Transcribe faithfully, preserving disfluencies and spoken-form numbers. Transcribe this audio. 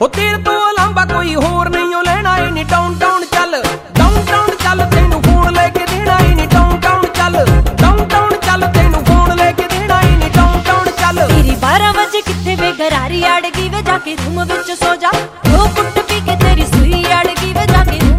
हो तेरे तो अलावा कोई होर नहीं हो लेना है नी डाउन टाउन चल डाउन टाउन चल तेनू फोन लेके देना है नी डाउन टाउन चल डाउन टाउन चल तेनू फोन लेके देना है नी डाउन टाउन चल। तेरी बारह बजे किथे बेगरारी अड़गी वे जाके रूम विच सो जा, दो कुट पी के तेरी सुई अड़गी वे जाके